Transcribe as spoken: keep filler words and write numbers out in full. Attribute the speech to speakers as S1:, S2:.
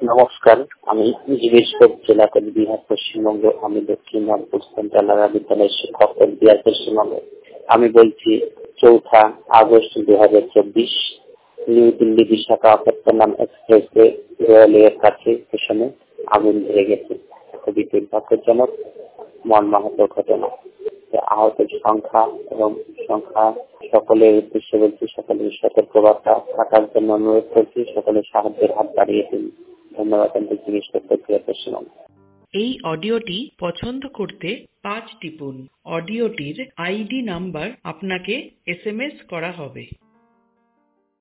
S1: নমস্কার, আমি জীবেশ্বর জেলা কোচবিহার, পশ্চিমবঙ্গ। আমি দক্ষিণ নাগপুর সেন্ট্রাল আলা বিদ্যালয়ের শিক্ষক কোচবিহার, পশ্চিমবঙ্গ। আমি বলছি চৌঠা আগস্ট দু হাজার চব্বিশ নিউ দিল্লি বিশাখাপত্তনম এক্সপ্রেসওয়ে রেলওয়ের কাছে স্টেশনে আগুন ধরে গেছে। খুবই দুর্ভাগ্যজনক মর্মাহত ঘটনা। আহতের সংখ্যা এবং সংখ্যা সকলের উদ্দেশ্যে বলছি, সকলের সতর্কবার্তা থাকার জন্য অনুরোধ করছি। সকলের সাহায্যের হাত বাড়িয়ে দিন। ধন্যবাদ।
S2: এই অডিওটি পছন্দ করতে পাঁচ টিপুন। অডিওটির আইডি নাম্বার আপনাকে এস এম এস করা হবে।